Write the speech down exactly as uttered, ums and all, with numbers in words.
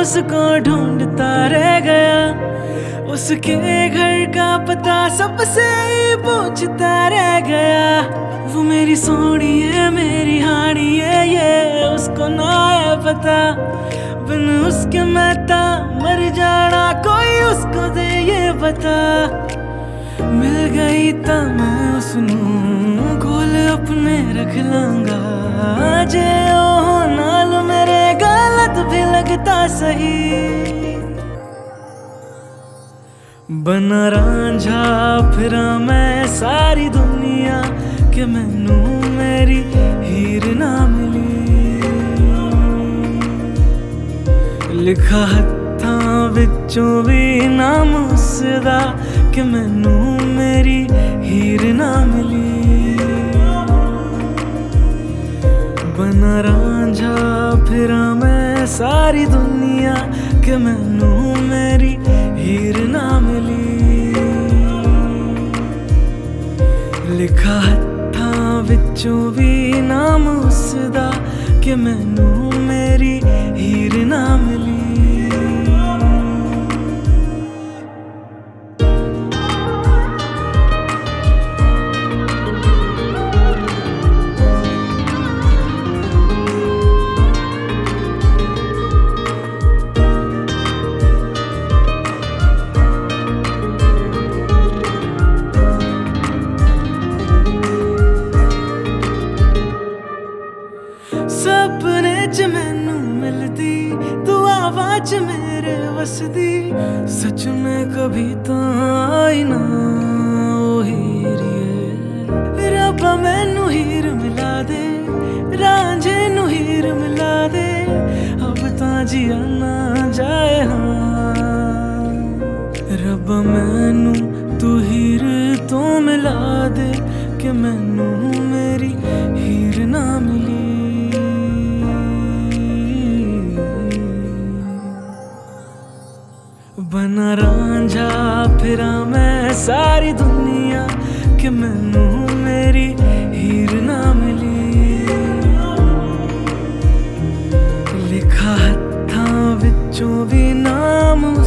उसको ढूंढता रह गया, उसके घर का पता सबसे ही पूछता रह गया। वो मेरी सोनी है मेरी हानी है ये उसको ना है पता, बिन उसके मैं ता मर जाना कोई उसको दे ये बता। मिल गई ता मैं उसनू कोल अपने रख लांगा, जे ओ नाल मेरे गलत भी लगता सही। बना रांझा फिरा मैं सारी दुनिया कि मैनू मेरी हीर ना मिली, लिखा हत्थां विचों भी नाम उसदा कि मैनू मेरी हीर ना मिली। बना रांझा फिरा मैं सारी दुनिया कि मैनू मेरी हीर ना मिली, लिखा हत्थां विचों भी नाम उसदा कि मैनू मेरी हीर ना मिली। सपने च मैनू मिलदी दुआवां च मेरे वसदी, सच में कभी तो आई ना ओ हीरिए। रब्बा मैनू हीर मिला दे, रांझे नू हीर मिला दे, अब तां जिया ना जाए हाँ। रब्बा मैनू तू हीर तो मिला दे कि मैनू मेरी हीर ना मिली। बना रांझा फिरा मैं सारी दुनिया कि मैनू मेरी हीर ना मिली, लिखा हत्थां विचों भी नाम